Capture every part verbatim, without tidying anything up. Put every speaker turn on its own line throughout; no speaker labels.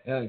Yeah.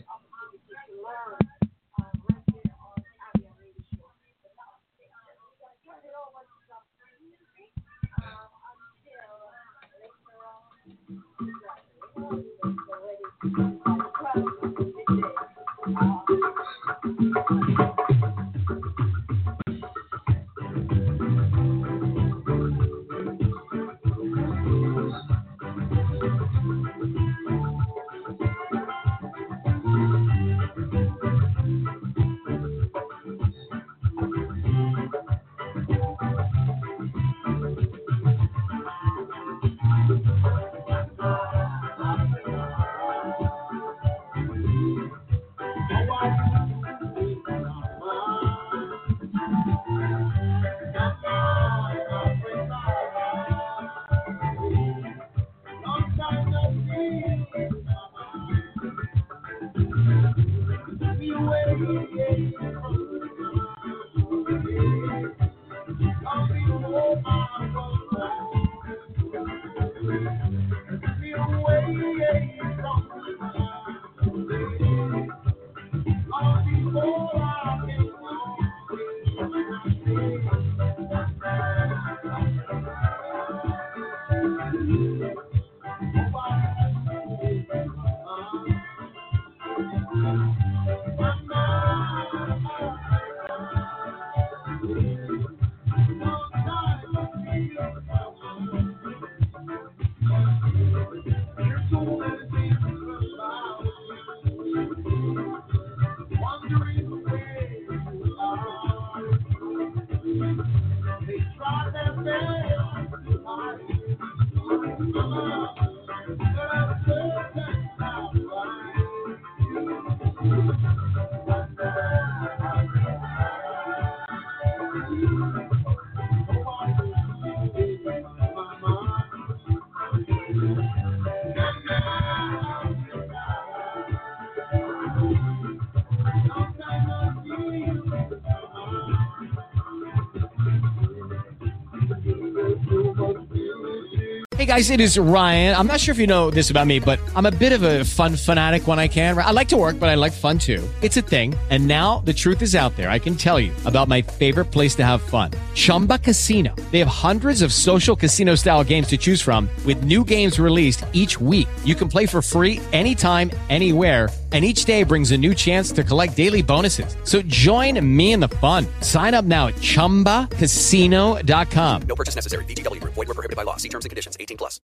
Hey guys, it is Ryan. I'm not sure if you know this about me, but I'm a bit of a fun fanatic when I can. I like to work, but I like fun too. It's a thing. And now the truth is out there. I can tell you about my favorite place to have fun. Chumba Casino. They have hundreds of social casino style games to choose from with new games released each week. You can play for free anytime, anywhere. And each day brings a new chance to collect daily bonuses. So join me in the fun. Sign up now at chumba casino dot com.
No purchase necessary. V G W Group. Void where prohibited by law. See terms and conditions. eighteen plus.